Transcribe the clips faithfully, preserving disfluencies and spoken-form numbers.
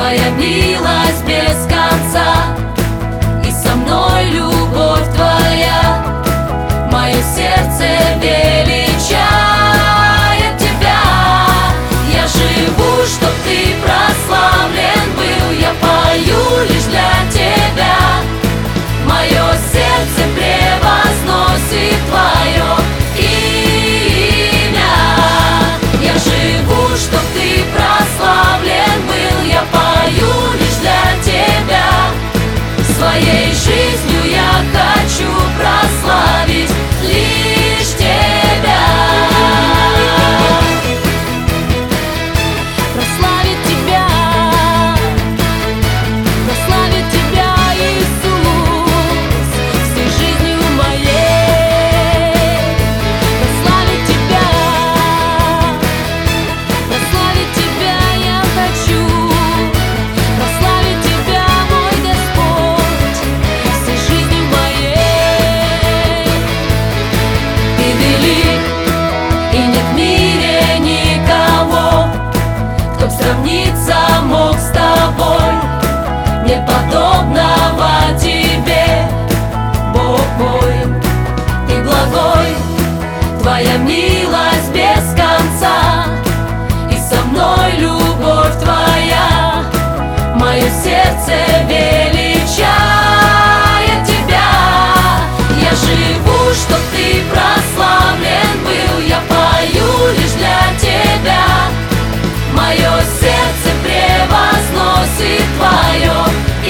Твоя милость без конца, и со мной любовь Твоя. Мое сердце величает Тебя. Я живу, чтоб Ты прославлен был. Я пою лишь для Тебя. Мое сердце превозносит Твое имя. Я живу, чтоб Ты прославлен был. Я пою лишь для Тебя. Своей жизнью я хочу прославить лишь Тебя. Прославить Тебя, прославить Тебя, Иисус, всей жизнью моей. Прославить Тебя, прославить Тебя я хочу. Прославить Тебя, мой Господь, всей жизнью моей. Ты велик, и нет в мире никого, кто б сравниться мог с Тобой. Нет подобного Тебе, Бог мой. Ты благой, Твоя милость без конца, и со мной любовь Твоя. Мое сердце величает Тебя. Я живу, чтоб Ты прославлен был. Я пою лишь для Тебя. Мое сердце превозносит Твое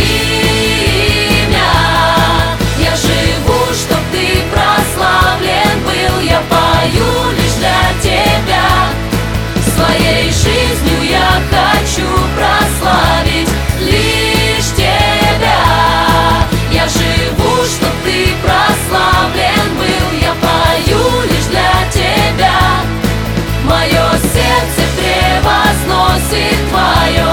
имя. Я живу, чтоб Ты прославлен был. Я пою лишь для Тебя. Своей жизнью я хочу прославить лишь Тебя. Я живу, чтоб Ты прославлен был. Я пою лишь для Тебя. Мое сердце превозносит Твое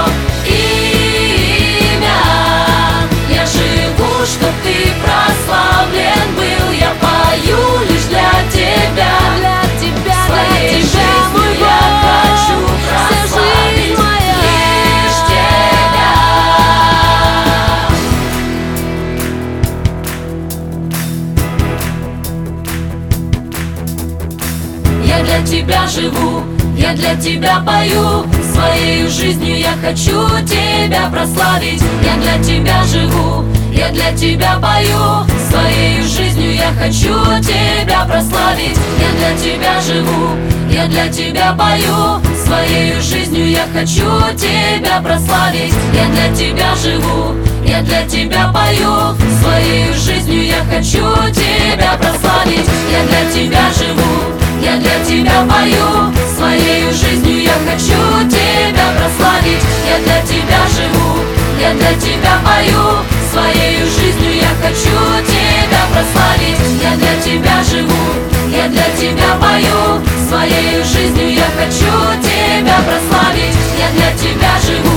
имя. Я живу, чтоб Ты прославлен был. Я пою лишь для Тебя. Для Тебя, своей для Тебя, мой Бог, я хочу прославить лишь Тебя. Я для Тебя живу, я для Тебя пою. Своей жизнью я хочу Тебя прославить. Я для Тебя живу, я для Тебя пою. Своей жизнью я хочу Тебя прославить. Я для Тебя живу, я для Тебя пою. Своей жизнью я хочу Тебя прославить. Я для Тебя живу, я для Тебя пою. Своей жизнью я хочу Тебя прославить. Я для Тебя живу, я для Тебя пою. Своей жизнью я хочу Тебя прославить. Я для Тебя живу, я для Тебя пою. Своей жизнью я хочу Тебя прославить. Я для Тебя живу, я для Тебя пою. Своей жизнью я хочу Тебя прославить. Я для Тебя живу,